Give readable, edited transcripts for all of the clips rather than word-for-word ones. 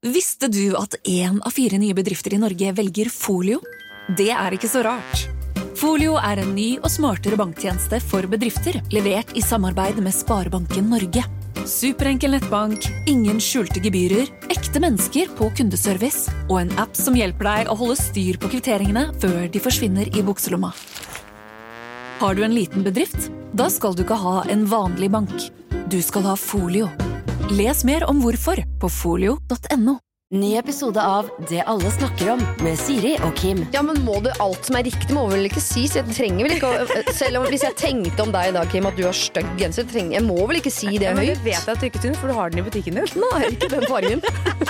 Visste du at 1 av 4 nye bedrifter I Norge velger Folio? Det ikke så rart. Folio en ny og smartere banktjeneste for bedrifter, levert I samarbeid med Sparebanken Norge. Superenkel nettbank, ingen skjulte gebyrer, ekte mennesker på kundeservice og en app som hjelper deg å holde styr på kvitteringene før de forsvinner I bukselomma. Har du en liten bedrift? Da skal du ikke ha en vanlig bank. Du skal ha Folio. Les mer om hvorfor på folio.no. Ny episode av Det alle snakker om med Siri og Kim. Ja, men må du alt som riktig må vel ikke sies? Jeg trenger vel ikke selv om hvis jeg tenkte om deg I dag, Kim, at du har stygg genser, jeg må vel ikke si det høyt? Det vet jeg at du ikke synes, for du har den I butikken din. Nei, ikke den fargen.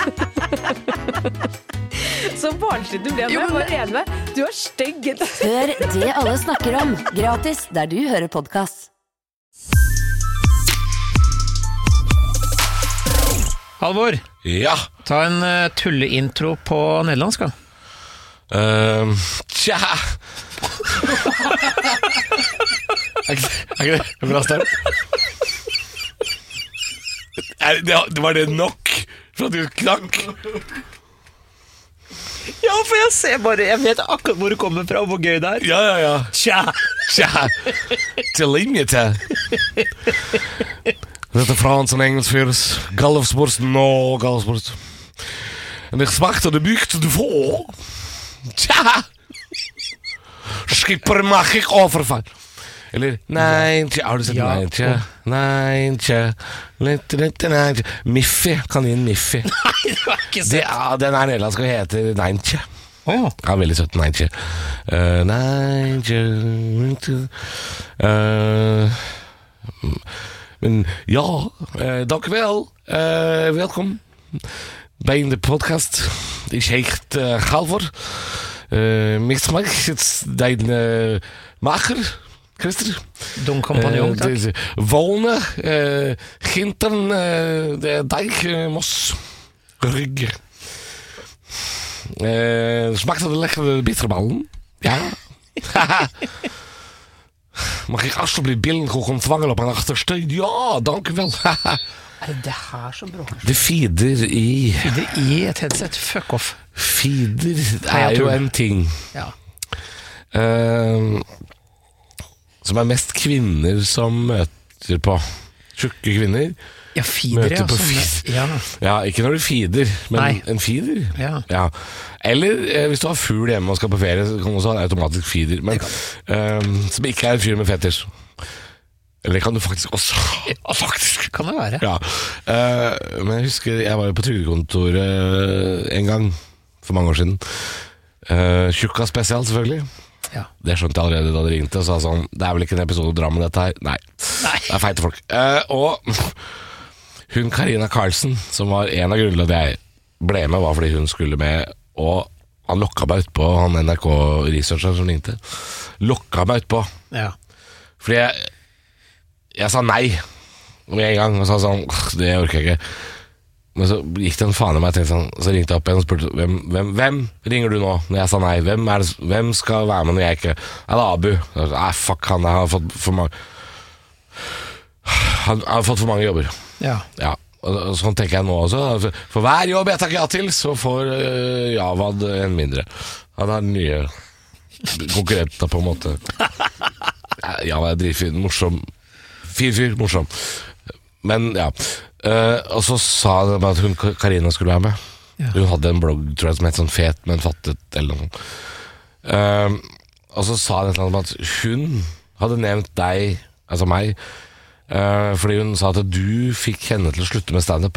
Så barnslig du ble med, bare enig med. Du har stygg genser. Hør Det alle snakker om, gratis der du hører podcast. Halvor, Ja. ta en tulleintro på nederlandsk da. Tja. Er det bra start? Var det nok for at du knakk? Ja, for jeg vet akkurat hvor du kommer fra og hvor gøy det Ja. Tja. Tja. Til linje til. Dette Frans en Engels virus. Galfsborst, no Galfsborst. En ik smakte de buurt de vol. Tja. Schipper mag ik overvallen. Eller, nei, tja, har du sett nei, tja. Nei, tja. Miffy, kaninen Miffy. Nei, det var ikke Det, den nederlandsk og heter nei, tja. Åja. Ja, veldig søtt, nei, tja. Nei, tja. Men ja, dank wel. Welkom bij de podcast. Ik heet Galvor. Meestal het dein mager, Christer. Dom kompanjong, takk. Wonen, ginteren, de dijk, mos, rygg. Smakte de lekkere bitterballen? Ja. Mag ik alsjeblieft billen ontvangen op mijn achterste? Ja, dank u wel. Det her som bråker? De feeder I... Feeder I et headset, fuck off. Feeder jo en ting. Ja. Som mest kvinner som møter på. Tjukke kvinner. Ja, feeder, Møter på Ja, ikke når du feeder, men Nei. en feeder. Ja. Eller hvis du har fugl hjemme og skal på ferie, så kan du også ha en automatisk feeder. Men, som ikke en fyr med fetters. Eller kan du faktisk også faktisk. Kan det være. Ja. Men jeg husker jeg var jo på trygdekontoret en gang for mange år siden. Tjukka spesial, selvfølgelig. Ja. Det skjønte jeg allerede da det ringte og sa sånn, det vel ikke en episode å dra med dette her. Nei. Det feite folk. Og hun Karina Karlsen, som var en av grunnene at jeg ble med, var fordi hun skulle med, og han lokka meg ut på, han NRK-researcheren som ringte, lokka meg ut på. Ja. Fordi jeg sa nei med en gang, og sa sånn, det orker jeg ikke. Men så gikk det en faen i meg, sånn, så ringte jeg opp igjen og spurte, hvem ringer du nå? Når jeg sa nei, hvem skal være med når jeg ikke? Det Abu. Fuck, han har fått for mange, han har fått for mange jobber. Ja. Og sånn tenker jeg nå også. For hver jobb jeg takker ja til, så får Javad en mindre. Han har nye konkurrenter på en måte. Javad dritfin, morsom. Fyr, morsom. Men ja. Og så sa de at hun Karina skulle være med. Ja. Hun hadde en blogg, tror jeg, som het sånn Fet, men fattet, eller noe sånt. Og så sa de at hun hadde nevnt deg, altså meg, fordi hun sa at du fikk henne til å slutte med stand-up.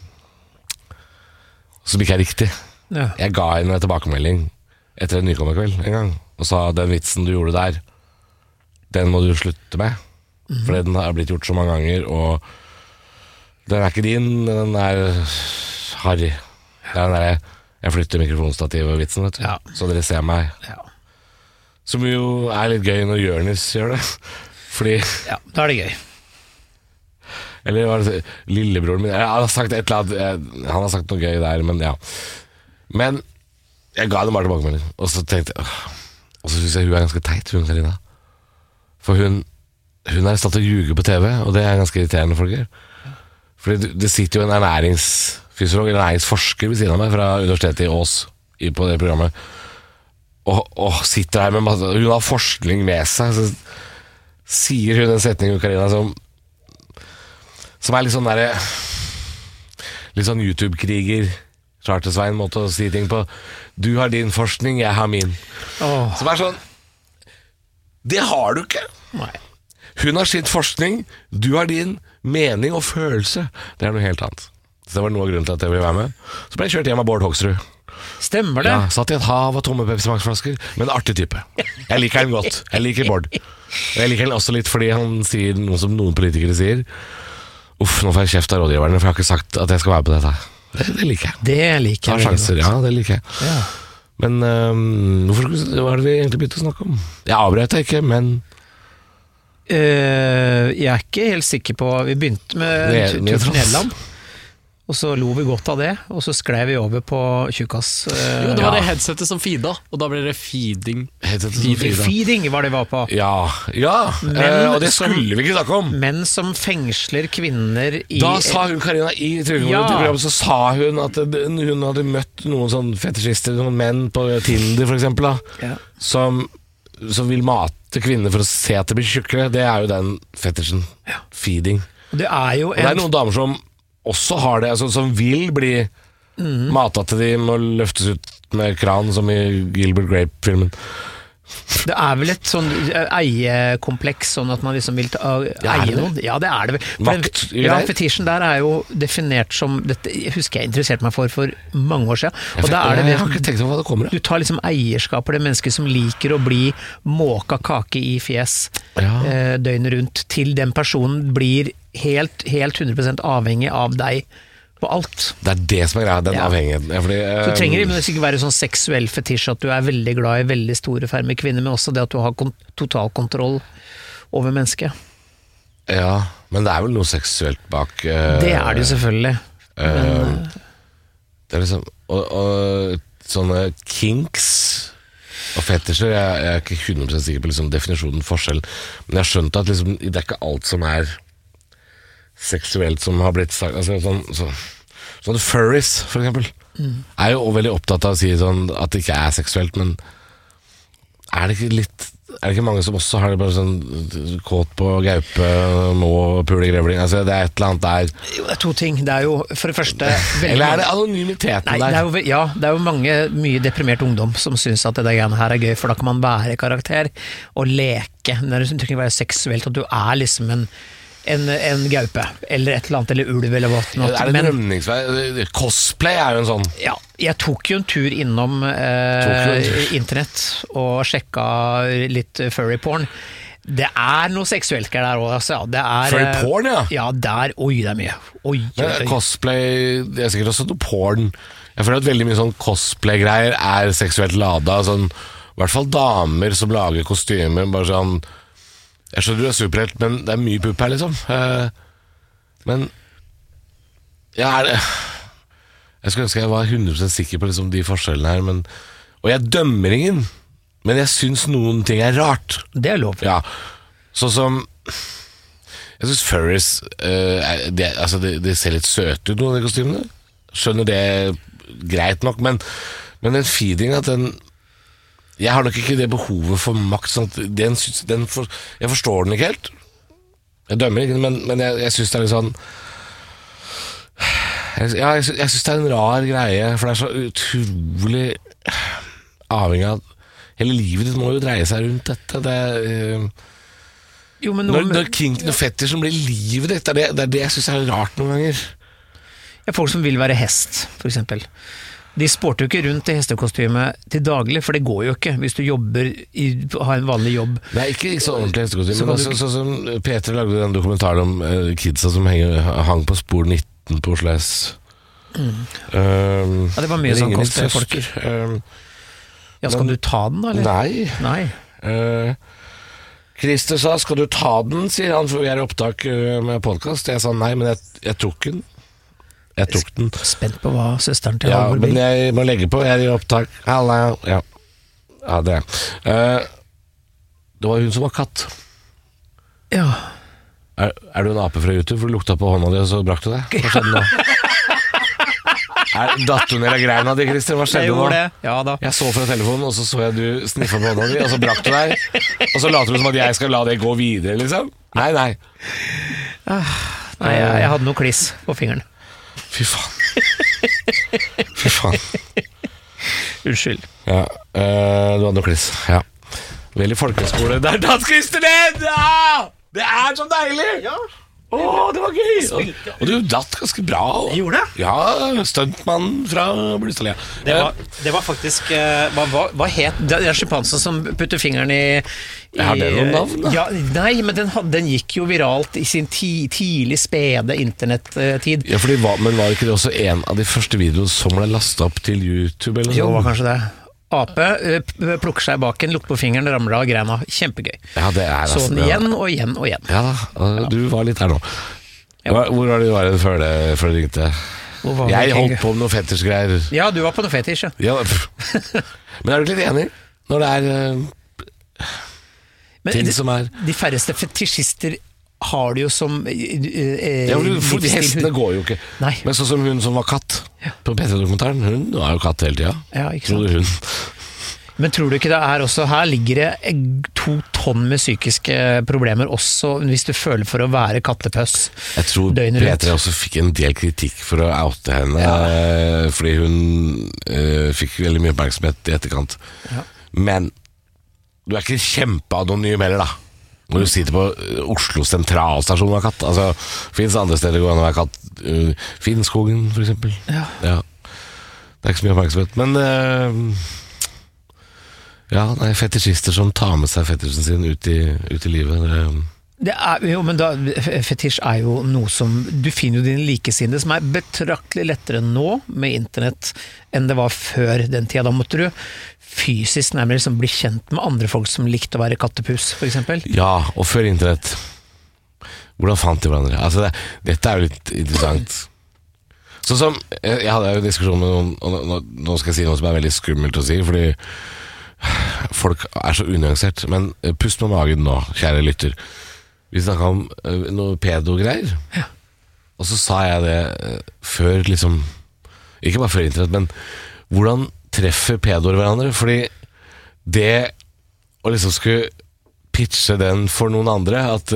Som ikke riktig. Ja. Jeg ga henne en tilbakemelding etter en nykommerkveld en gang, og sa den vitsen du gjorde der, den må du slutte med. For den har blitt gjort så mange ganger, og den ikke din, den harry. Det den der jeg flytter mikrofonstativet og vitsen, vet du. Ja. Så dere ser meg. Ja. Som jo litt gøy når Jørnis gjør det. Fordi ja, da det gøy. Eller var det lillebroren min? Han har sagt et eller annet, han har sagt noe gøy der, men ja. Men jeg ga det bare tilbakemelding, og så tenkte jeg, og så synes jeg hun ganske teit, hun Karina. For hun i stand til å ljuge på TV, og det ganske irriterende folk gjør. Fordi det sitter jo en ernæringsfysiolog eller ernæringsforsker ved siden av meg fra universitetet i Ås på det programmet, og sitter her med masse, hun har forskning med seg, så sier hun en setning, Karina, som litt sånn der, litt sånn YouTube-kriger Charter-Svein måte å si ting på. Du har din forskning, jeg har min. Som sånn, det har du ikke. Nei. Hun har sin forskning, du har din mening og følelse. Det noe helt annet. Så det var noe av grunnen til at jeg ville være med. Så ble jeg kjørt hjem av Bård Hoksrud. Stemmer det? Ja, satt i et hav av tomme Pepsi Max-flasker, men en artig type. Jeg liker han godt. Jeg liker Bård. Og jeg liker han også litt fordi han sier noe som noen politikere sier. Uff, nå får jeg kjeft av rådgiverne, for jeg har ikke sagt at jeg skal være på dette. Det liker jeg. Det liker jeg. Ta sjanser, ja, det liker jeg. Ja. Men hva det vi egentlig begynte å snakke om? Jeg avbrøt deg ikke, men jeg ikke helt sikker på. Vi begynte med tur til Nederland, og så lo vi godt av det, og så sklei vi over på tjukkas. Jo, det var det headsetet som feeda, og da ble det feeding. Feeding var det vi var på. Ja, og det skulle vi ikke snakke om. Menn som fengsler kvinner i... Da sa hun Karina i programmet, så sa hun at hun hadde møtt noen sånn fetisjister, noen menn på Tinder for eksempel, som vil mate kvinner for å se at det blir tjukkere. Det jo den fetisjen. Feeding. Det jo og det noen damer som også har det, altså, som vil bli matet til de må løftes ut med kran, som i Gilbert Grape-filmen. Det vel et sånn eiekompleks, sånn at man liksom vil eie noen. Ja, det det. Makt. Fetisjen der jo definert som, dette husker jeg interesserte meg for mange år siden. Og da det jeg har ikke tenkt over hva det kommer. Du tar liksom eierskap av det mennesket som liker å bli måka kake i fjes døgnet rundt, til den personen blir helt 100% avhengig av deg på alt. Det det som greia, den avhengigheten. Fordi, så trenger det ikke være sånn seksuell fetisj at du veldig glad i veldig store ferme kvinner, men også det at du har total kontroll over mennesket. Ja, men det vel noe seksuelt bak det det jo selvfølgelig. Det liksom og sånne kinks og fetisjer, jeg ikke 100% sikker på liksom definisjonen forskjell, men jeg skjønte at liksom, det ikke alt som seksuelt som har blitt sagt, altså, sånn furries for eksempel jo veldig opptatt av å si sånn at det ikke seksuelt, men det ikke mange som også har det bare sånn kåt på gaupe, må pule grevling, altså det et eller annet der. Jo, det to ting, det jo for det første eller det anonymiteten der? Nei, det jo mye deprimert ungdom som synes at det greiene her gøy, for da kan man være karakter og leke, det trenger ikke være seksuelt at du liksom en gaupe, eller et eller annet, eller ulv, eller hva. Det en rømningsvei. Cosplay jo en sånn. Ja, jeg tok jo en tur innom internett og sjekka litt furry porn. Det noe seksuelt der også, ja. Furry porn, ja? Ja, oi, det mye. Oi. Cosplay, det sikkert også noe porn. Jeg føler at veldig mye sånn cosplay-greier seksuelt lada, sånn, i hvert fall damer som lager kostymer, bare sånn. Jeg skjønner du superhelt, men det mye pupp her liksom. Men jeg skulle ønske jeg var 100% sikker på liksom, de forskjellene her, og jeg dømmer ingen, men jeg synes noen ting rart. Det lov. Ja, sånn som jeg synes furries de ser litt søte ut, noen av de kostymene. Skjønner det greit nok, men den feeding at jeg har nok ikke det behovet for makt sånn jeg forstår den ikke helt. Jeg dømmer ikke, men jeg synes det litt sånn jeg synes det en rar greie, for det så utrolig avhengig av hele livet ditt må jo dreie seg rundt dette. Når kinken og fetter som blir livet ditt, det det jeg synes rart noen ganger. Ja, folk som vil være hest, for eksempel. De sporter jo ikke rundt i hestekostyme til daglig, for det går jo ikke hvis du har en vanlig jobb. Nei, ikke så ordentlig hestekostyme, men sånn som Peter lagde den dokumentaren om kidsa som hang på spor 19 på Oslo S. Ja, det var mye sånn cosplay-folker. Ja, skal du ta den da, eller? Nei. Christer sa, skal du ta den, sier han, for vi i opptak med podcast. Jeg sa nei, men jeg tok den. Jeg tok den. Spent på hva søsteren til Halvor vil. Ja, men jeg må legge på, jeg i opptak. Hallo. Ja, det det var hun som var katt. Ja. Er du en ape fra YouTube? For du lukta på hånda di, og så brakk du deg. Hva skjedde nå? Datt du ned av greina di, Christer? Hva skjedde nå? Ja da. Jeg så fra telefonen, og så jeg du sniffa på hånda di, og så brakk du deg. Og så later du som at jeg skal la det gå videre, liksom. Nei. Nei, jeg hadde noe kliss på fingeren. Fy faen. Unnskyld. Ja, du hadde noe kliss. Ja. Veldig folkeskole. Der datt Christer ned! Ja! Det så deilig! Ja. Det var gøy! Og du datt ganske bra. Jeg gjorde det? Ja, stuntmann fra Blystadlia. Det var faktisk Hva het det? Det schimpansen som putter fingeren i Har det noen navn, da? Ja, nei, men den gikk jo viralt i sin tidlig spede internettid. Ja, men var ikke det også en av de første videoene som ble lastet opp til YouTube? Eller Jo, sånn? var kanskje det. Ape plukker seg bak en, lukter på fingeren, ramler av greina. Kjempegøy. Ja, det Så den igjen og igjen og igjen. Ja da, du var litt her nå. Hvor var du før det ringte? Jeg holdt på med noe fetisjgreier. Ja, du var på noe fetisj, ja. Men er du litt enig? Når det ting som De færreste fetisjister har det jo som for de hestene går jo ikke. Nei. Men sånn som hun som var katt på P3-dokumentaren, hun var jo katt hele tida. Ja, ikke sant. Trodde hun. Men tror du ikke det også her ligger det 2 tonn med psykiske problemer også hvis du føler for å være kattepøss Jeg tror døgnet rundt? P3 også fikk en del kritikk for å oute henne, fordi hun fikk veldig mye oppmerksomhet i etterkant. Men du ikke kjempeanonym heller, da. Når du sitter på Oslo sentralstasjon og er katt. Altså, finnes andre steder går an å være katt. Finnskogen, for eksempel. Ja. Det ikke så mye oppmerksomhet. Men fetisjister som tar med seg fetisjen sin ut i livet. Men fetisj jo noe som du finner jo dine likesinnede, som betraktelig lettere nå med internett enn det var før den tida. Da måtte du fysisk nærmere liksom bli kjent med andre folk som likte å være kattepus, for eksempel. Ja, og før internett, hvordan fant de hverandre? Altså dette jo litt interessant. Sånn som, jeg hadde jo en diskusjon med noen, og nå skal jeg si noe som veldig skummelt å si, fordi folk så unyansert, men pust med magen nå, kjære lytter. Vi snakket om noe pedo-greier, og så sa jeg det før, liksom, ikke bare før internett, men hvordan treffer pedoer hverandre, fordi det å liksom skulle pitche den for noen andre, at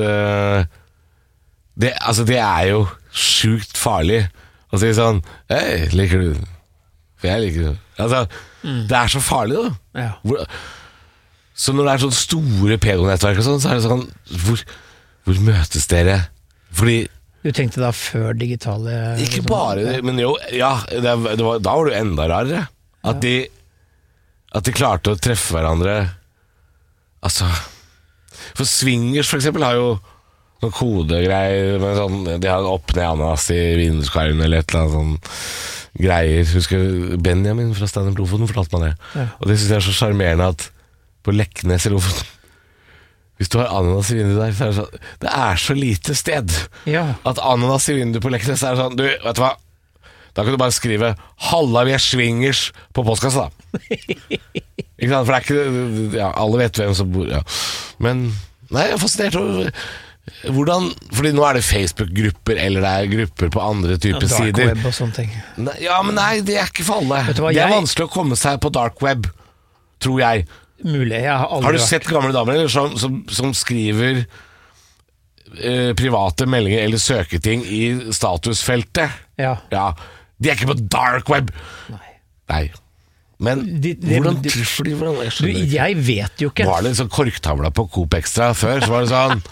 det jo sjukt farlig å si sånn, hei, liker du? For jeg liker det. Altså, det så farlig da. Ja. Så når det sånn store pedo-nettverk og sånn, så det sånn, hvor møtes dere? Fordi du tenkte da før digitale ikke bare, men jo, ja, da var det enda rarere. At de klarte å treffe hverandre. Altså, for swingers for eksempel har jo noen kodegreier med sånn, de har en opp-ned ananas i vinduskarmen eller et eller annet sånn greier. Husker Benjamin fra Stand Up Lofoten fortalte meg det. Og det synes jeg så charmerende at på Leknes i Lofoten, hvis du har ananas i vinduet der, så det så lite sted at ananas i vinduet på Leknes sånn, du, vet du hva, da kan du bare skrive 'Halla, vi swingers' på postkassa, da. Ikke sant? For det ikke alle vet hvem som bor. Men nei, jeg fascinert over hvordan, fordi nå det Facebook-grupper, eller det grupper på andre typer sider. Dark web og sånne ting. Men nei, det ikke for alle. Det vanskelig å komme seg på dark web, tror jeg. Mulig, jeg har aldri Har du sett gamle damer som skriver private meldinger eller søketing i statusfeltet? Ja. De ikke på dark web. Nei. Men hvordan treffer de hverandre? Jeg vet jo ikke. Var det en sånn korktavla på Coop Extra før? Så var det sånn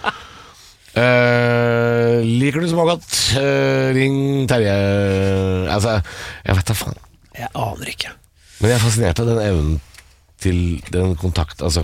liker du smågodt? Ring Terje. Altså, jeg vet da faen. Jeg aner ikke. Men jeg fascinert av den evnen til den kontakt, altså.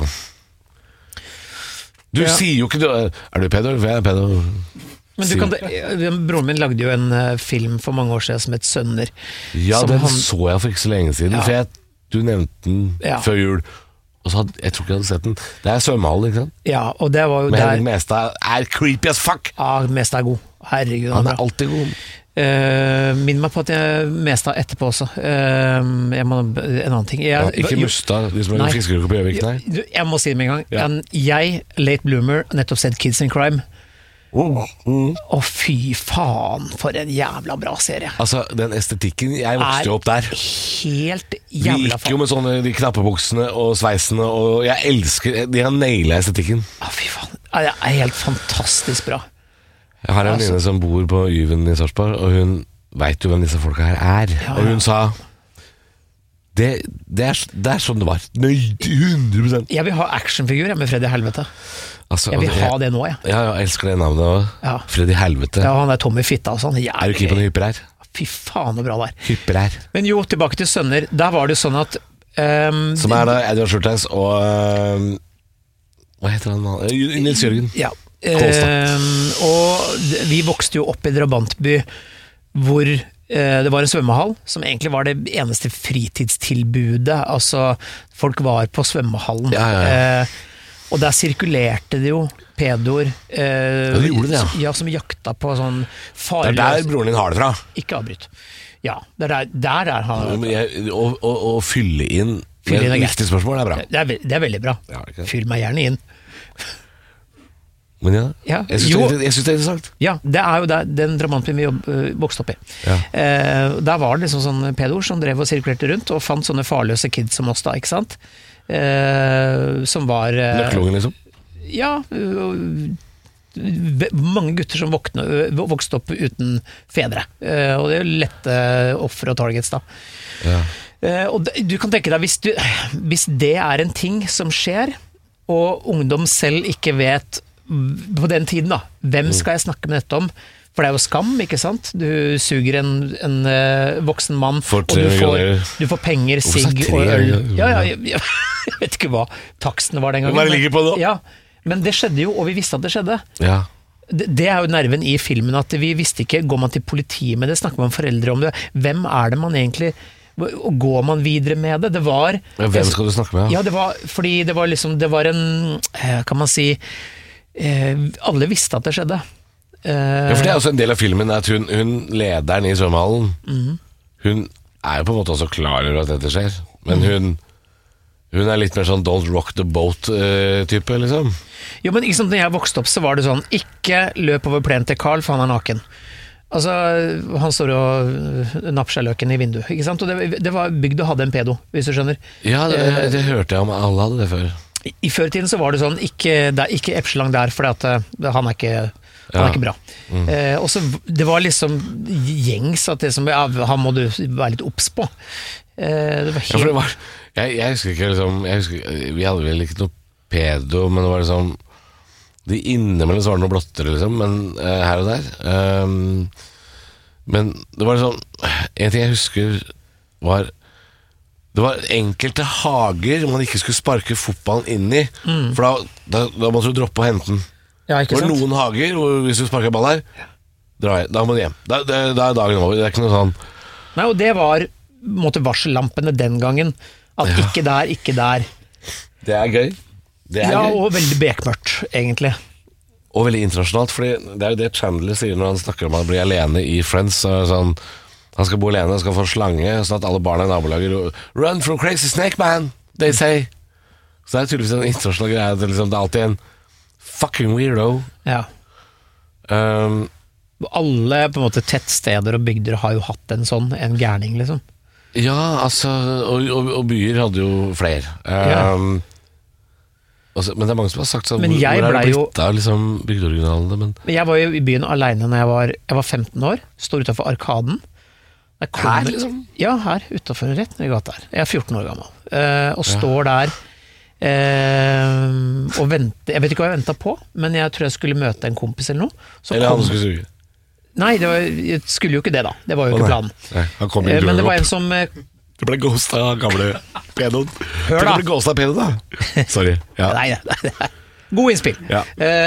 Du sier jo ikke du pedo? For jeg pedo. Men broren min lagde jo en film for mange år siden som het Sønner. Ja, den så jeg for ikke så lenge siden. For du nevnte den før jul, og så jeg tror ikke jeg hadde sett den. Det svømmehall, ikke sant? Ja, og det var jo men Henrik Mestad creepy as fuck. Ja, Mestad god. Herregud, han alltid god. Minn meg på at jeg Mestad etterpå også. Jeg må, en annen ting ikke Mustad, de som fiskere på Gjøvik. Jeg må si det med en gang. Jeg, late bloomer, nettopp sett Kids in Crime. Å fy faen, for en jævla bra serie. Altså, den estetikken, jeg vokste jo opp der. Helt Vi jævla gikk jo med sånne de knappebuksene og sveisene, og jeg elsker, de har nailet estetikken. Å fy faen, det er helt fantastisk bra. Jeg har en venninne som bor på Yven i Sarpsborg, og hun vet jo hvem disse folka her er. Ja. Og hun sa, det er sånn det var. Nøy, 100%. Jeg vil ha actionfigur med Freddy Helvete. Altså, Jeg vil ha det nå, jeg. Ja, jeg elsker det navnet også. Ja. Freddy Helvete. Ja, han er Tommy Fitta og sånn. Er du ikke på noen hyper her? Fy faen, så bra det er. Hyper her. Men jo, tilbake til Sønner. Der var det sånn at Som er da Edvard Schulteis og hva heter han? Nils Jørgen. Ja. Kolstad. Og vi vokste jo opp i Drabantby, hvor det var en svømmehall som egentlig var det eneste fritidstilbudet. Altså, folk var på svømmehallen. Ja. Og der sirkulerte det jo pedoer de gjorde det, ja. Som jakta på sånn farlig. Det er der broren din har det fra. Ikke avbryt. Ja, der er han. Å fylle inn Fylle inn er greit. viktige spørsmål er bra. Det er veldig bra. Ja, ikke? Fyll meg gjerne inn. Men Ja, jeg synes det er interessant. Ja, det er jo den Drabantbyen vi vokste opp i. Ja. Der var det liksom sånne pedoer som drev og sirkulerte rundt og fant sånne farløse kids som oss da, ikke sant? Som var Nøkkelungen liksom. Ja, mange gutter som vokste opp uten fedre. Og det er jo lette offer og targets da. Ja. Og du kan tenke deg, hvis det er en ting som skjer, og ungdom selv ikke vet på den tiden da, hvem skal jeg snakke med dette om? For det er jo skam, ikke sant? Du suger en voksen mann, og du får penger, sigg og øl. Ja, jeg vet ikke hva taksten var den gangen. Hva ligger på da? Ja, men det skjedde jo, og vi visste at det skjedde. Ja. Det er jo nerven i filmen, at vi visste ikke, går man til politiet med det, snakker man foreldre om det, hvem er det man egentlig, og går man videre med det? Det var... Hvem skal du snakke med? Ja, det var, fordi det var liksom, det var en, kan man si, alle visste at det skjedde. Ja, for det er også en del av filmen at hun lederen i svømmehallen, hun er jo på en måte også klar over at dette skjer, men hun er litt mer sånn don't rock the boat-type, liksom. Jo, men ikke sant, når jeg vokste opp så var det sånn, ikke løp over plenen til Carl, for han er naken. Altså, han står og napper seg løken i vinduet, ikke sant? Og det var bygd og hadde en pedo, hvis du skjønner. Ja, det hørte jeg om, alle hadde det før. I førtiden så var det sånn, ikke Epselang der, for han er ikke bra. Og så det var liksom gjengs at det som, han må du være litt obs på. Det var helt... Ja, for det var, jeg husker ikke liksom, vi hadde vel ikke noe pedo, men det var liksom, de innimellom så var det noe blottere liksom, men her og der. Men det var liksom, en ting jeg husker var, det var enkelte hager man ikke skulle sparke fotballen inn i, for da måtte du droppe å hente den. Ja, ikke sant? Det var noen hager hvor hvis du sparker ball her, da må du hjem. Da er dagen over, det er ikke noe sånn. Nei, og det var varsellampene den gangen, at ikke der. Det er gøy. Det er gøy. Og veldig bekmørkt, egentlig. Og veldig internasjonalt, fordi det er jo det Chandler sier når han snakker om at han blir alene i Friends, sånn, han skal bo alene, han skal få slange, sånn at alle barna i nabolaget run from crazy snake man, they say. Så det er tydeligvis en internasjonal greie, at liksom, det er alltid en fucking weirdo. Ja. Alle på en måte tettsteder og bygder har jo hatt en sånn, en gærning liksom. Ja, altså, og byer hadde jo flere. Men det er mange som har sagt sånn, hvor er det blitt av liksom, bygdeoriginalene? Men jeg var jo i byen alene når jeg var 15 år, står utenfor Arkaden. Her liksom? Ja, her, utenfor, rett ned i gata her. Jeg er 14 år gammel, og står der og venter. Jeg vet ikke hva jeg ventet på, men jeg tror jeg skulle møte en kompis eller noe. Eller han skulle suge? Nei, jeg skulle jo ikke det da. Det var jo ikke planen. Nei, han kom inn men det var en som Du ble ghosta av gamle pedoen. Hør da. Du ble ghosta av pedoen da. Sorry. Ja. Nei. God innspill. Ja.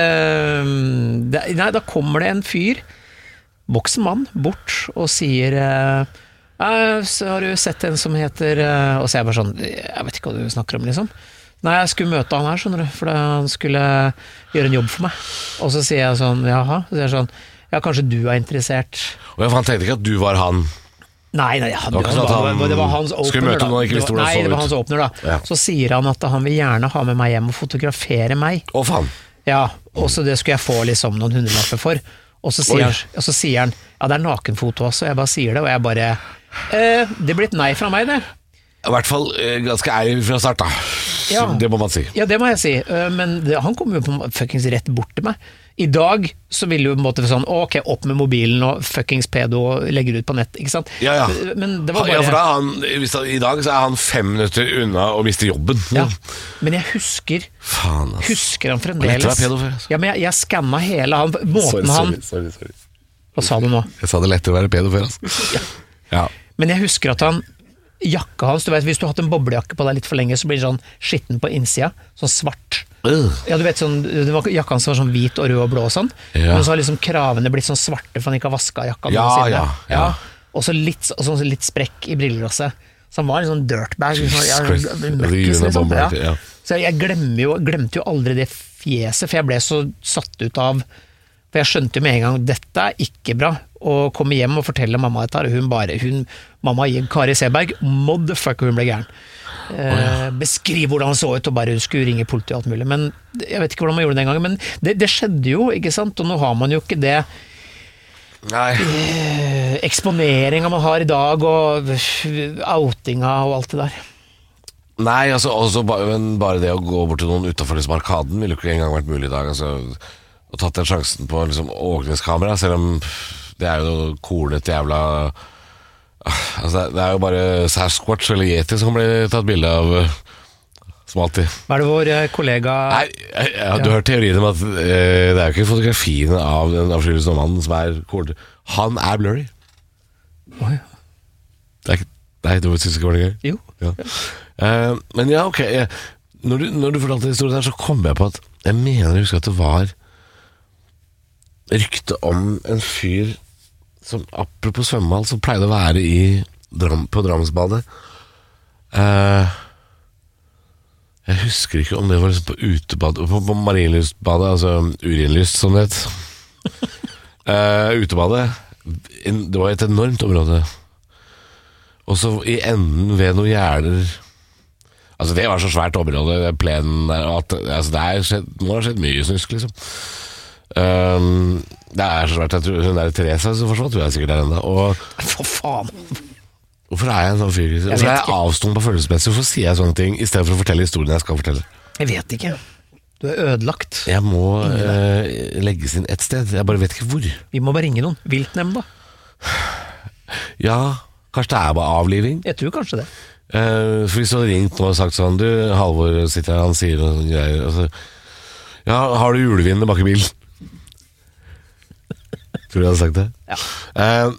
Nei, da kommer det en fyr, voksen mann, bort og sier så har du sett en som heter og så er jeg bare sånn, jeg vet ikke hva du snakker om liksom. Nei, jeg skulle møte han her, skjønner du, for han skulle gjøre en jobb for meg. Og så sier jeg sånn, jaha, så sier jeg sånn, ja, kanskje du er interessert. Og han tenkte ikke at du var han. Nei, det var hans åpner. Skulle møte noen, ikke visste hvordan det var hans åpner da. Ja. Så sier han at han vil gjerne ha med meg hjem og fotografere meg. Å faen. Ja, og så det skulle jeg få liksom noen hundrelapper for. Og så sier han, ja, det er nakenfoto også, og jeg bare sier det, og jeg bare, det blir et nei fra meg det. I hvert fall ganske ærlig fra start da. Ja. Det må man si. Ja, det må jeg si, men han kom jo på fuckings rett bort til meg. I dag så vil jo på en måte sånn, ok, opp med mobilen og fuckings pedo og legger ut på nett, ikke sant? Ja. Men det var bare... Ja, for da i dag så er han 5 minutter unna å miste jobben. Ja, men jeg husker han fremdeles. Lett å være pedo for, altså. Ja, men jeg skannet hele han, måten Sorry. Hva sa du nå? Jeg sa det lett å være pedo for, altså. Ja. Men jeg husker at han jakka hans, du vet, hvis du har hatt en boblejakke på deg litt for lenge, så blir det sånn skitten på innsida, sånn svart. Ja, du vet, sånn, jakka hans var sånn hvit og rød og blå og sånn, men så har liksom kravene blitt sånn svarte for han ikke har vasket jakka. Ja. Og så litt sprekk i brilleglasset, så han var en sånn dirtbag, liksom. Så jeg glemte jo aldri det fjeset, for jeg ble så satt ut av. For jeg skjønte jo med en gang dette er ikke bra, og komme hjem og fortelle mamma dette, og mamma Kari Seberg, motherfucker, hun ble gæren. Beskriv hvordan han så ut, og bare hun skulle ringe politiet og alt mulig, men jeg vet ikke hvordan man gjorde det den gangen, men det skjedde jo, ikke sant, og nå har man jo ikke det eksponeringa man har i dag, og outinga og alt det der. Nei, altså, men bare det å gå bort til noen utenfor liksom arkaden ville jo ikke engang vært mulig i dag, altså, og tatt den sjansen på liksom overvåkningskamera, selv om det er jo noe kornet jævla, altså, det er jo bare Sasquatch eller Yeti som blir tatt bilde av, som alltid. Hva er det vår kollega... Nei, du har hørt teorien om at det er jo ikke fotografiene av den avskyldelsen av mannen som er kornet. Han er blurry. Oi. Nei, du synes ikke var det gøy? Jo. Ja. Men ja, ok, når du fortalte historien her, så kom jeg på at jeg mener å huske at det var rykte om en fyr som, apropos svømmehall, som pleide å være på Drammensbadet. Jeg husker ikke om det var liksom på utebad, på Marienlystbadet, altså urinlyst som det het. Utebadet, det var et enormt område. Og så i enden ved noen gjerder, altså det var så svært område, plenen der, altså nå har det skjedd mye snusk, liksom. Det er så svært, jeg tror hun der Teresa som forsvant, tror jeg sikkert der enda. For faen. Hvorfor er jeg en sånn fyr? Hvorfor er jeg avstumpet følelsesmessig? Hvorfor sier jeg sånne ting i stedet for å fortelle historien jeg skal fortelle? Jeg vet ikke. Du er ødelagt. Jeg må legges inn et sted. Jeg bare vet ikke hvor. Vi må bare ringe noen. Viltnemnda. Ja, kanskje det er bare avliving. Jeg tror kanskje det. For hvis du hadde ringt og sagt sånn, du, Halvor sitter her, han sier noen greier, og så, ja, har du julevinene bak i bilen? Tror du jeg hadde sagt det? Ja.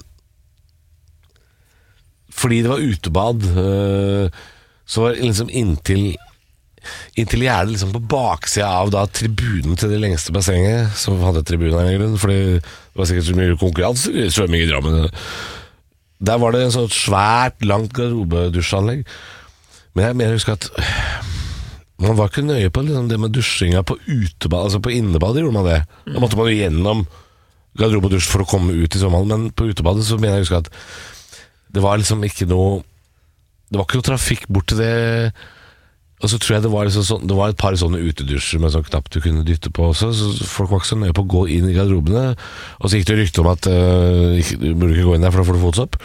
Fordi det var utebad, så var liksom inntil gjerdet liksom på baksida av da tribunen til det lengste bassenget, som hadde tribunen her i grunn, fordi det var sikkert så mye konkurranse i svømming i Drammen. Der var det en sånn svært, langt garderobedusjanlegg. Men jeg mener å huske at man var ikke nøye på liksom, det med dusjinga på utebad, altså på innebadet gjorde man det. Da måtte man jo gjennom garderobedusj for å komme ut i svømmehallen, men på utebadet så mener jeg å huske at det var liksom ikke noe, det var ikke noe trafikk bort til det, og så tror jeg det var liksom sånn, det var et par sånne utedusjer med sånn knapp du kunne dytte på også, så folk var ikke så nøye på å gå inn i garderobene, og så gikk det rykte om at du burde ikke gå inn der, for da får du fotsopp.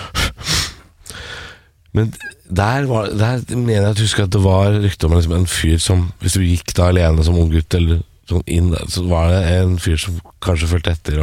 Men der mener jeg at du husker at det var rykte om liksom en fyr som, hvis du gikk da alene som ung gutt, eller sånn inn der, så var det en fyr som kanskje følte etter,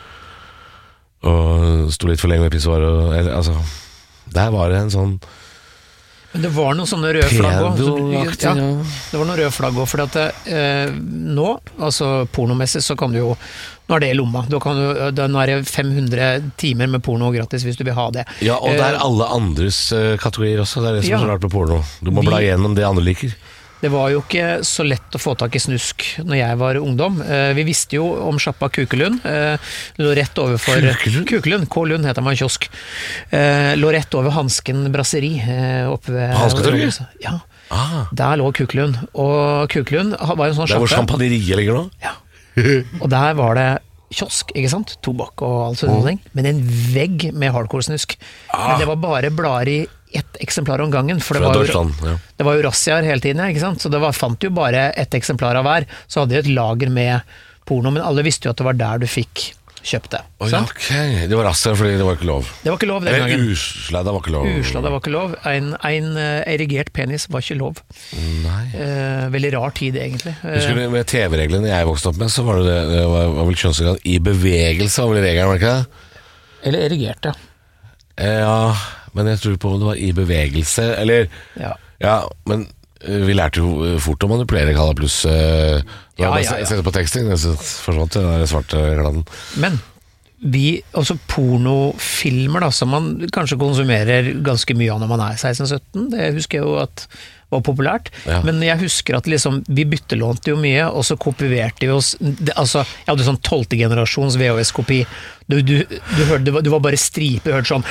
og sto litt for lenge med pissoaret, altså, der var det en sånn Men det var noen sånne røde flagg også. Ja, det var noen røde flagg også, fordi at nå, altså pornomessig, så kan du jo, nå er det i lomma, nå er det 500 timer med porno gratis hvis du vil ha det. Ja, og det er alle andres kategorier også, det er det som er så rart med porno. Du må bla igjennom det andre liker. Det var jo ikke så lett å få tak i snusk når jeg var ungdom. Vi visste jo om sjappa Kukelund. Lå rett overfor Kukelund, K-Lund heter man kiosk. Lå rett over Hansken Brasseri oppe ved Hansketorget? Ja. Der lå Kukelund. Og Kukelund var en sånn sjappe. Der hvor champagneriet ligger nå? Ja. Og der var det kiosk, ikke sant? Tobakk og alt sånt. Men en vegg med hardcore snusk. Men det var bare blader i ett eksemplar om gangen, for Fra Deutschland, det var jo razziaer hele tiden, ikke sant? Så det fant jo bare ett eksemplar av hver, så hadde de et lager med porno, men alle visste jo at det var der du fikk kjøpt det. Ok, det var razziaer fordi det var ikke lov. Det var ikke lov den gangen. Eller usladda var ikke lov. Usladda var ikke lov. En erigert penis var ikke lov. Nei. Veldig rar tid, egentlig. Husker du med TV-reglene jeg vokste opp med, så var det var vel kjønnsorgan i bevegelse, var vel regelen, var det ikke det? Eller erigert, ja. Ja, men jeg tror på om det var i bevegelse, eller ja, men vi lærte jo fort å manipulere Kalla Pluss. Jeg ser på teksting, det forsvant det svarte gladen. Men også pornofilmer da, som man kanskje konsumerer ganske mye av når man er 16-17, det husker jeg jo at var populært, men jeg husker at liksom, vi byttelånte jo mye, og så kopiverte vi oss, altså, jeg hadde sånn 12. generasjons VHS-kopi, du hørte, du var bare stripe, du hørte sånn,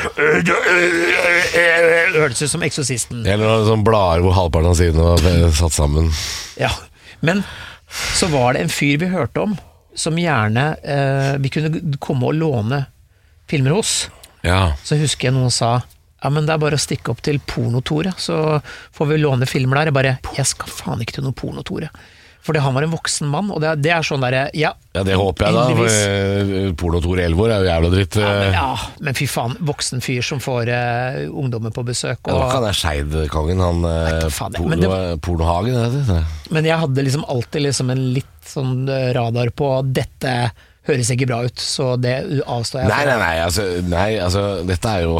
det hørtes ut som Eksorsisten. Eller noen sånn blader hvor halvparten av sidene var satt sammen. Ja, men så var det en fyr vi hørte om, som gjerne vi kunne komme og låne filmer hos. Ja. Så husker jeg noen sa, ja, men det er bare å stikke opp til Pornotore, så får vi låne filmer der. Jeg skal faen ikke til noe Pornotore. Fordi han var en voksen mann, og det er sånn der, ja, det håper jeg da, for Pornotore 11 år er jo jævla dritt. Men fy faen, voksen fyr som får ungdommer på besøk. Og, det var ikke han der Skeid-kongen, Pornohagen, det. Men jeg hadde liksom alltid liksom en litt sånn radar på dette høres ikke bra ut, så det avstår jeg for. Nei, altså, dette er jo...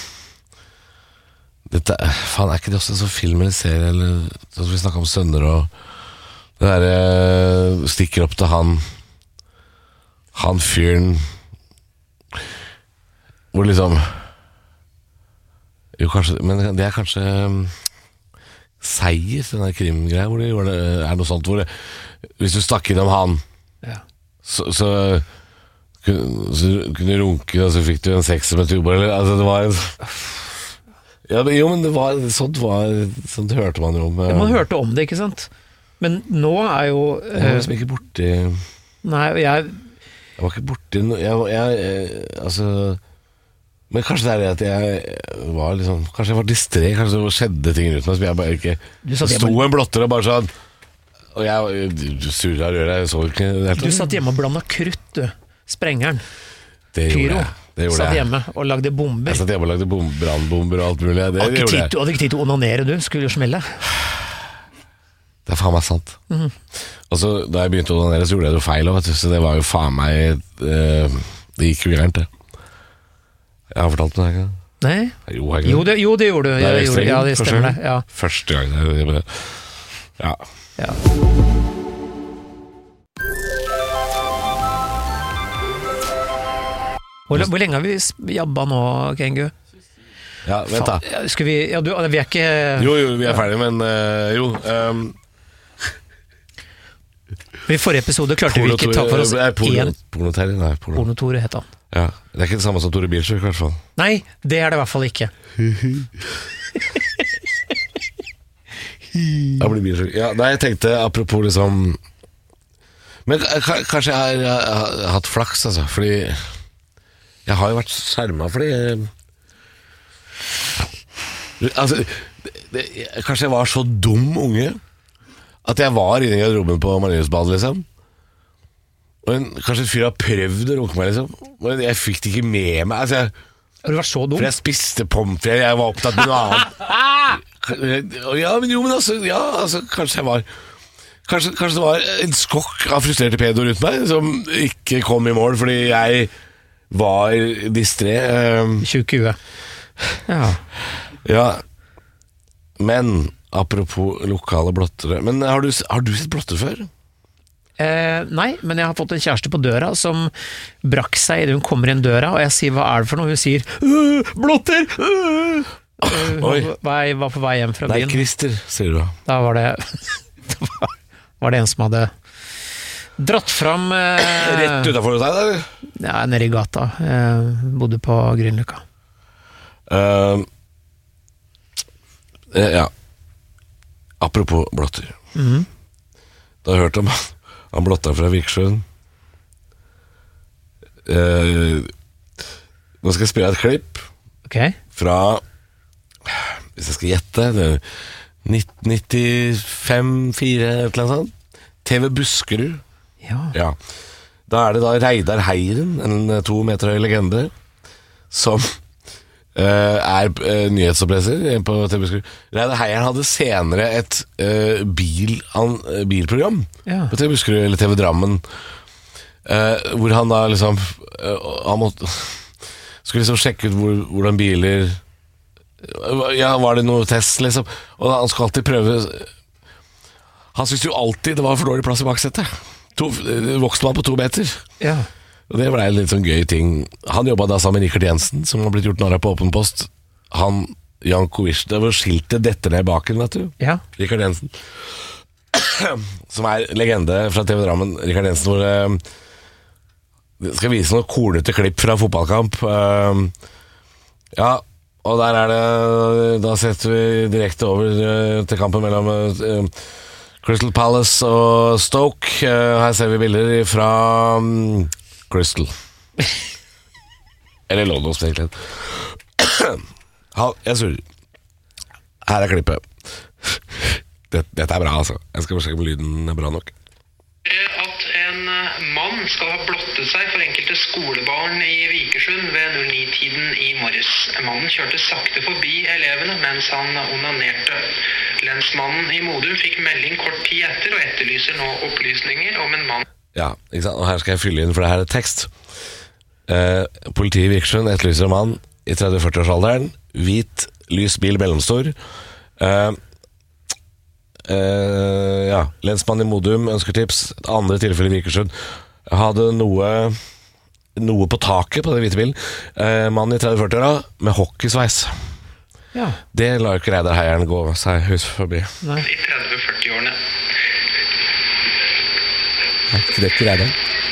faen, er ikke det også en sånn film eller serie, eller sånn som vi snakket om sønner, og det der stikker opp til han fyren hvor liksom jo kanskje, men det er kanskje Seier, den der krimgreia hvor det er noe sånt hvor det, hvis du stakk innom han så kunne du runke, og så fikk du en sekser med tuber, eller altså det var en men det var sånt hørte man jo om. Man hørte om det, ikke sant? Men nå er jo jeg var liksom ikke borti. Nei, jeg var ikke borti altså, men kanskje det er det at jeg var liksom, kanskje jeg var distré, kanskje det skjedde ting rundt meg som jeg bare ikke sto en blotter og bare sånn, og jeg surra røret, jeg så ikke du satt hjemme og blandet krutt, du, sprengeren Pyro satt hjemme og lagde bomber. Jeg satt hjemme og lagde brannbomber og alt mulig. Du hadde ikke tid til å onanere, du skulle jo smelle. Det er faen meg sant. Og så da jeg begynte å onanere, så gjorde jeg det feil også, så det var jo faen meg det gikk jo gærent det. Jeg har fortalt meg det, ikke? Nei? Jo, det gjorde du. Ja, det stemmer det. Ja. Første gang. Ja. Hvor lenge har vi jabba nå, Kengu? Ja, vent da. Skal vi er ikke... Jo, vi er ferdige, men jo. I forrige episode klarte vi ikke ta for oss Pornotore het han. Ja, det er ikke det samme som Tore Bilsjø, i hvert fall. Nei, det er det i hvert fall ikke. Nei, jeg tenkte, apropos liksom... Men kanskje jeg har hatt flaks, altså, fordi... Jeg har jo vært skjermet fordi altså, kanskje jeg var så dum unge at jeg var inne i garderoben på Mariusbad liksom. Og kanskje en fyr har prøvd å runke meg liksom. Men jeg fikk det ikke med meg altså, har du vært så dum? For jeg spiste pommes frites, jeg var opptatt med noe annet. Altså, kanskje jeg var Kanskje det var en skokk av frustrerte pedoer rundt meg som ikke kom i mål fordi jeg var distré. Tjukk hue. Ja. Men apropos lokale blottere. Men har du sett blotter før? Nei, men jeg har fått en kjæreste på døra som brakk seg idet hun kommer inn døra, og jeg sier hva er det for noe? Hun sier blotter! Jeg var på vei hjem fra byen. Nei, Christer, sier du. Da var det en som hadde dratt fram rett utenfor hos deg, eller? Ja, nede i gata. Bodde på Grünerløkka. Ja. Apropos blotter. Da har jeg hørt om han blotta fra Viksjøen. Nå skal jeg spille et klipp fra hvis jeg skal gjette, 1995-4, et eller annet sånt. TV Buskerud. Ja. Da er det da Reidar Heiren, en 2 meter høy legende, som er nyhetsoppleser på TV Buskerud. Reidar Heiren hadde senere et bilprogram på TV Buskerud, eller TV Drammen, hvor han da liksom skulle liksom sjekke ut hvordan biler, var det noe test liksom, og han skulle alltid prøve. Han syntes jo alltid det var for dårlig plass i baksetet. Vokste man på 2 meter. Og det ble en litt sånn gøy ting. Han jobbet da sammen med Rikard Jensen, som har blitt gjort narr av på Åpen Post. Han, Jan Kovic, det var skiltet dette ned baken, vet du. Rikard Jensen. Som er legende fra TV Drammen. Rikard Jensen, hvor skal vise noen kornete klipp fra fotballkamp. Og der er det, da setter vi direkte over til kampen mellom Crystal Palace og Stoke. Her ser vi bilder fra Crystal. Eller London, egentlig. Jeg surrer. Her er klippet. Dette er bra, altså. Jeg skal bare sjekke om lyden er bra nok. At en mann skal ha blottet seg for enkelte skolebarn i Vikersund ved 09-tiden i morges. Mannen kjørte sakte forbi elevene mens han onanerte. Lensmannen i Modum fikk melding kort tid etter og etterlyser nå opplysninger om en mann. Ja, ikke sant? Og her skal jeg fylle inn, for det her er tekst. Politiet i Vikersund etterlyser en mann i 30-40-årsalderen, hvit, lys bil, mellomstor. Lensmann i Modum ønsker tips. Andre tilfelle i Vikersund hadde noe på taket på den hvite bilen. Mann i 30-40-åra med hockeysveis. Det lar ikke Reidar Heiren gå seg hus forbi. I 30-40-årene. Det er ikke Reidar.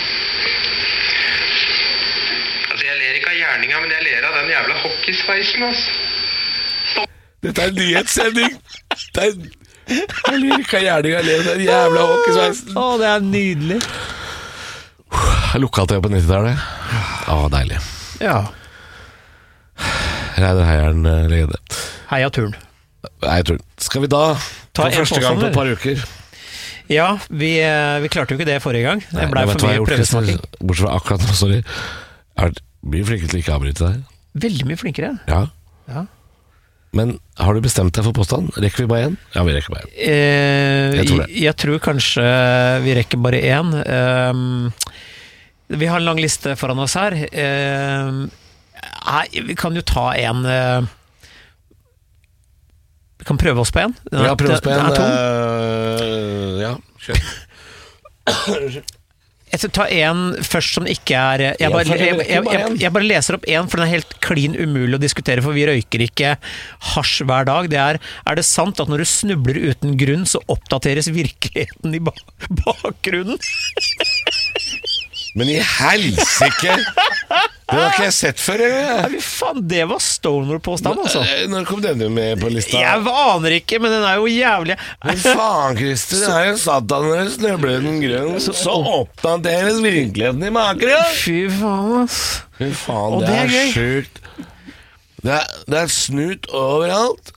Altså, jeg ler ikke av gjerninga, men jeg ler av den jævla hockeysveisen, altså. Dette er en nyhetssending. Jeg ler ikke av gjerninga, jeg ler av den jævla hockeysveisen. Det er nydelig. Lokalt på 90-tallet. Deilig. Reidar Heiren legende. Heia turen. Skal vi da ta første gang på et par uker? Ja, vi klarte jo ikke det forrige gang. Det ble for mye prøvesmaking. Bortsett fra akkurat nå, sorry. Blir flinkere til ikke avbryte deg. Veldig mye flinkere. Ja. Men har du bestemt deg for påstand? Rekker vi bare én? Ja, vi rekker bare én. Jeg tror det. Jeg tror kanskje vi rekker bare én. Vi har en lang liste foran oss her. Vi kan jo ta en. Vi kan prøve oss på en. Ja, prøve oss på en. Kjør. Jeg skal ta en først som ikke er jeg bare leser opp en, for den er helt klin umulig å diskutere, for vi røyker ikke hasj hver dag. Det er det sant at når du snubler uten grunn, så oppdateres virkeligheten i bakgrunnen? Men i helsike! Det har ikke jeg sett før, eller? Faen, det var Stoner-påstand, altså. Når kom denne med på lista? Jeg aner ikke, men den er jo jævlig. Men faen, Christer, det er jo satt at når du snøbler den grunn, så oppdateres virkeligheten i bakgrunnen. Fy faen, ass. Fy faen, det er sjukt. Det er snut overalt.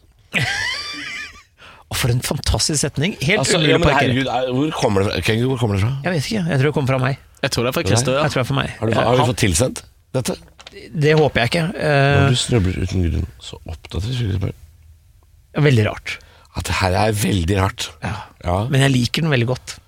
Og for en fantastisk setning. Helt umulig å parkere. Hvor kommer det fra? Jeg vet ikke, jeg tror det kommer fra meg. Jeg tror det er fra Christer, Jeg tror det er fra meg. Har du fått tilsendt dette? Det håper jeg ikke. Når du snøbler uten grunn, så oppdateres virkeligheten. Veldig rart. At det her er veldig rart. Ja. Men jeg liker den veldig godt.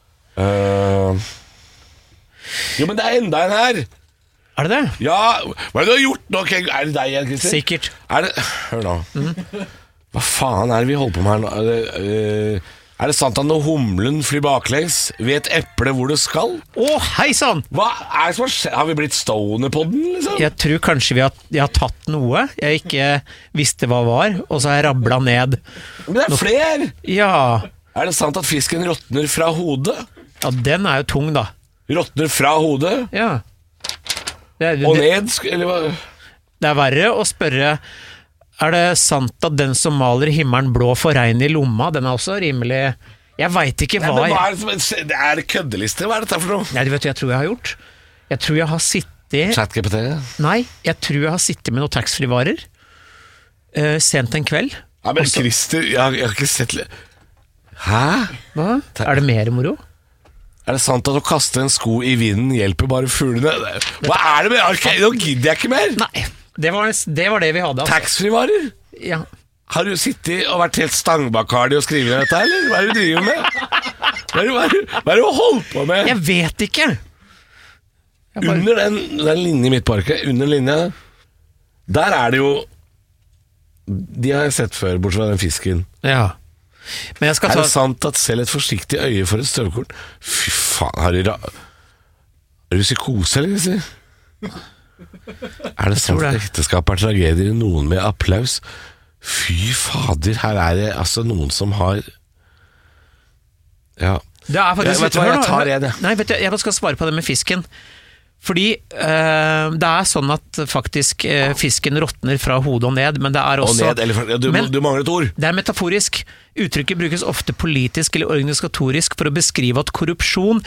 Jo, men det er enda en her. Er det det? Ja, hva er det du har gjort nå? Er det deg igjen, Christer? Sikkert. Hør nå. Hva faen er det vi holder på med her nå? Er det sant at når humlen flyr baklengs, vet eple hvor det skal? Hei sann! Hva er det som har skjedd? Har vi blitt stoner på den, liksom? Jeg tror kanskje jeg har tatt noe jeg ikke visste hva var, og så har jeg rablet ned. Men det er flere! Ja. Er det sant at fisken råtner fra hodet? Ja, den er jo tung, da. Råtner fra hodet? Ja. Og ned, eller hva? Det er verre å spørre. Er det sant at den som maler himmelen blå får regn i lomma? Den er også rimelig. Jeg vet ikke hva det er køddeliste, hva er dette for noe? Nei, du vet hva jeg tror jeg har gjort? Jeg tror jeg har sittet ChatGPT? Nei, jeg tror jeg har sittet med noen taxfree-varer sent en kveld, Ja, men Christer, jeg har ikke sett Hæ? Hva? Er det mer moro? Er det sant at å kaste en sko i vinden hjelper bare fuglene? Hva er det med? Okay, nå gidder jeg ikke mer. Nei, det var det vi hadde. Taxfree-varer? Ja. Har du sittet og vært helt stangbakardig og skrivet dette, eller? Hva er det du driver med? Hva er det du holdt på med? Jeg vet ikke. Under den linjen i Midtparket, under linja, der er det jo de har jeg sett før, bortsett fra den fisken. Ja. Men jeg skal Er det sant at selv et forsiktig øye for et støvkorn? Fy faen, er du psykose, eller si? Er det sant at ekteskap er tragedier, noen med applaus? Fy fader, her er det altså noen som har Ja. Det er faktisk, vet du hva, jeg tar det. Nei, vet du, jeg skal svare på det med fisken. Fordi det er sånn at faktisk fisken råtner fra hodet og ned, men det er også og ned, du mangler et ord. Det er metaforisk. Uttrykket brukes ofte politisk eller organisatorisk for å beskrive at korrupsjon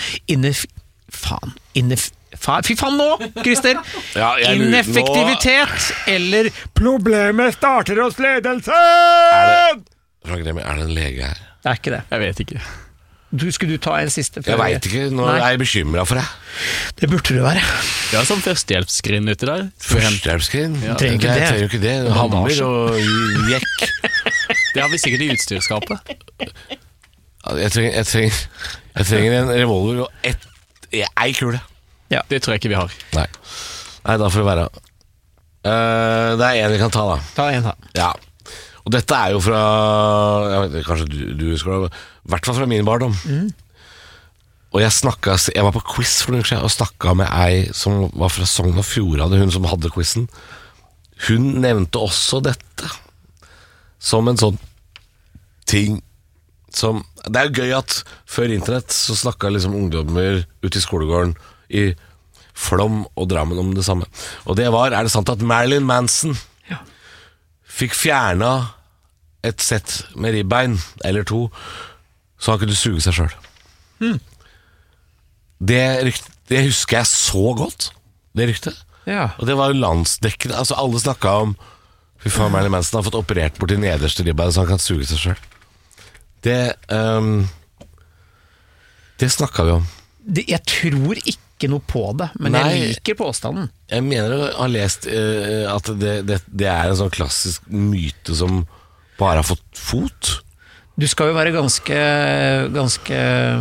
Fy faen nå, Christer! Ja, Ineffektivitet eller problemet starter hos ledelsen! Er det en lege her? Det er ikke det. Jeg vet ikke. Skulle du ta en siste? Jeg vet ikke, nå er jeg bekymret for deg. Det burde du være. Vi har sånn førstehjelpsskrin ute der. Førstehjelpsskrin? Ja. Trenger jo ikke det. Hammer og jekk. Det har vi sikkert i utstyrskapet. Jeg trenger en revolver og ei kule. Ja, det tror jeg ikke vi har. Nei, da får det være. Det er en vi kan ta, da. Ta en, da. Ja. Og dette er jo fra kanskje du husker det, i hvert fall fra min barndom. Og jeg var på quiz for noen uker siden og snakket med ei som var fra Sogn og Fjordane, hun som hadde quizen. Hun nevnte også dette som en sånn ting som Det er jo gøy at før internett så snakket liksom ungdommer ute i skolegården i Flåm og Drammen om det samme. Og det var, er det sant at Marilyn Manson fikk fjernet et sett med ribbein eller to, så han kunne suge seg selv. Det husker jeg så godt, det ryktet. Ja. Og det var jo landsdekkende. Altså alle snakket om fy faen, Marilyn Manson har fått operert bort i nederste ribbein så han kan suge seg selv. Det snakket vi om. Jeg tror ikke noe på det, men jeg liker påstanden. Jeg mener å ha lest at det er en sånn klassisk myte som bare har fått fot. Du skal jo være ganske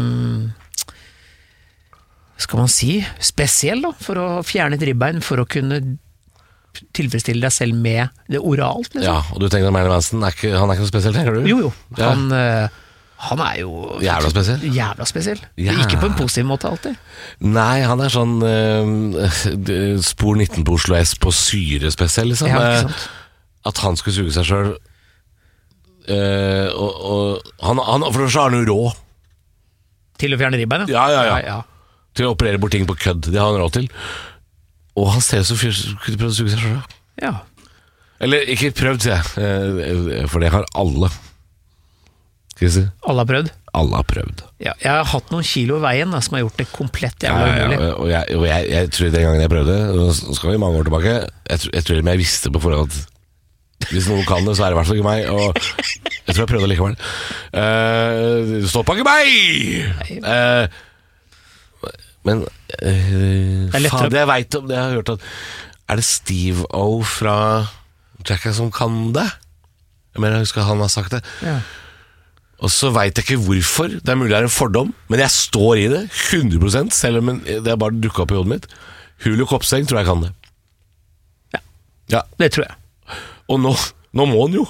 skal man si spesiell da, for å fjerne et ribbein, for å kunne tilfredsstille deg selv med det oralt, liksom. Ja, og du tenker at Marilyn Manson han er ikke noe spesiell, tenker du? Jo, ja. Han er jo Jævla spesiell. Ikke på en positiv måte alltid. Nei, han er sånn spor 19 på Oslo S på syre spesiell, liksom. Ja, ikke sant? At han skulle suge seg selv og for så er han jo rå. Til å fjerne ribbein, ja. Til å operere bort ting på kødd. Det har han råd til. Og han ser ut som fyr som kunne prøvd å suge seg selv. Ja. Eller ikke prøvd, sier jeg. For det har alle. Alle har prøvd? Alle har prøvd. Ja, jeg har hatt noen kilo i veien som har gjort det komplett jævla umulig. Og jeg tror den gangen jeg prøvde, nå skal vi mange år tilbake, jeg tror jeg visste på forhånd at hvis noen kan det, så er det i hvert fall ikke meg. Og jeg tror jeg prøvde likevel. Stoppa ikke meg! Men faen, det jeg vet om det, jeg har hørt at er det Steve O fra Jackass som kan det? Jeg husker han har sagt det. Ja. Og så vet jeg ikke hvorfor. Det er mulig det er en fordom, men jeg står i det 100%, selv om det er bare dukket opp i hodet mitt. Julio Kopseng tror jeg kan det. Ja, det tror jeg. Og nå må han jo.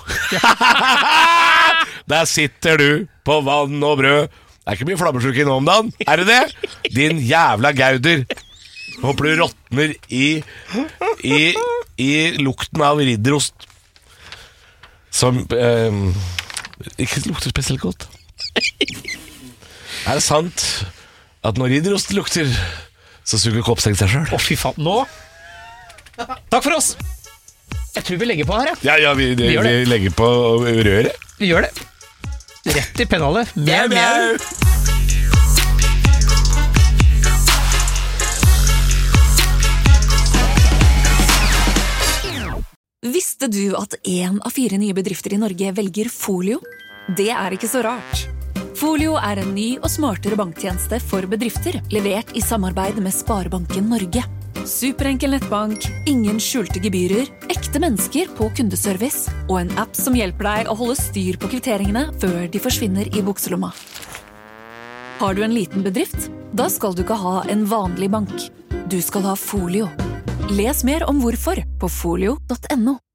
Der sitter du på vann og brød. Det er ikke mye flammesjuke nå om dagen, er det det? Din jævla gauder. Håper du råtner i lukten av ridderost. Som ikke lukter spesielt godt. Er det sant at når ridderost lukter, så suger Kopseng seg selv? Å, fy faen. Nå takk for oss. Jeg tror vi legger på her, ja. Vi legger på røret. Vi gjør det. Rett i pennalet. Mjau. Visste du at 1 av 4 nye bedrifter i Norge velger Folio? Det er ikke så rart. Folio er en ny og smartere banktjeneste for bedrifter, levert i samarbeid med Sparebanken Norge. Superenkel nettbank, ingen skjulte gebyrer, ekte mennesker på kundeservice og en app som hjelper deg å holde styr på kvitteringene før de forsvinner i bukselomma. Har du en liten bedrift? Da skal du ikke ha en vanlig bank. Du skal ha Folio. Les mer om hvorfor på folio.no.